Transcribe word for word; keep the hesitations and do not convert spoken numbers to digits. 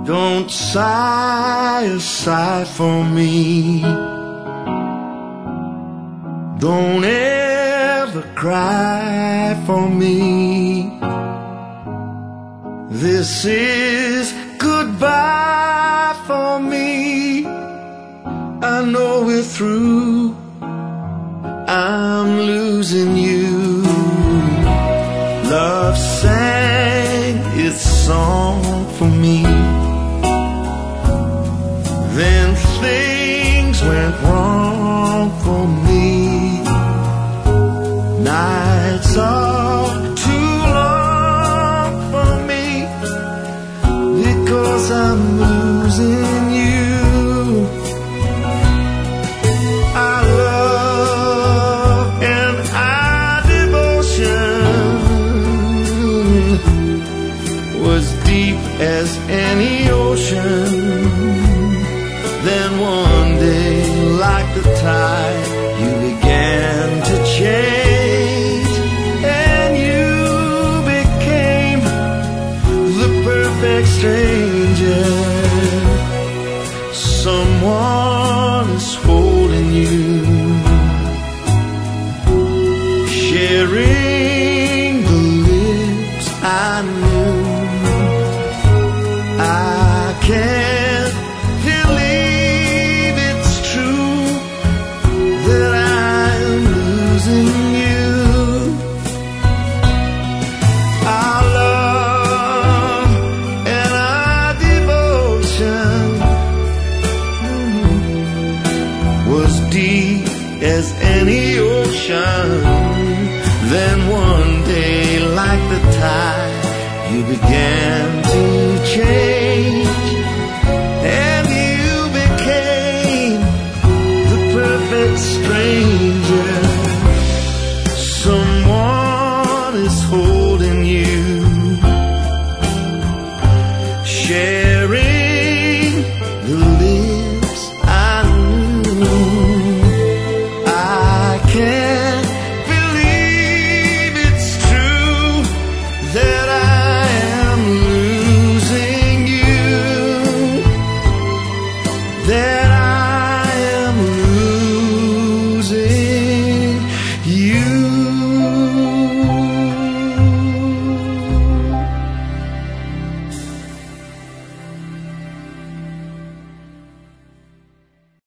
Don't sigh a sigh for me. Don't ever cry for me. This is goodbye for me. I know we're through. I'm losing you. Love sang its song for me. Then things went wrong for me. Nights are too long for me, because I'm losing you. Our love and our devotion was deep as any ocean. Then one day, like the tide, you began to change, and you became the perfect stranger. Someone is holding you, sharing the lips I knew. I can't believe it's true that I'm losing you. Our love and our devotion was deep as any ocean. Then one day, like the tide, you began to change, and you became the perfect stranger. Someone is holding you, sharing the lips I knew. I can't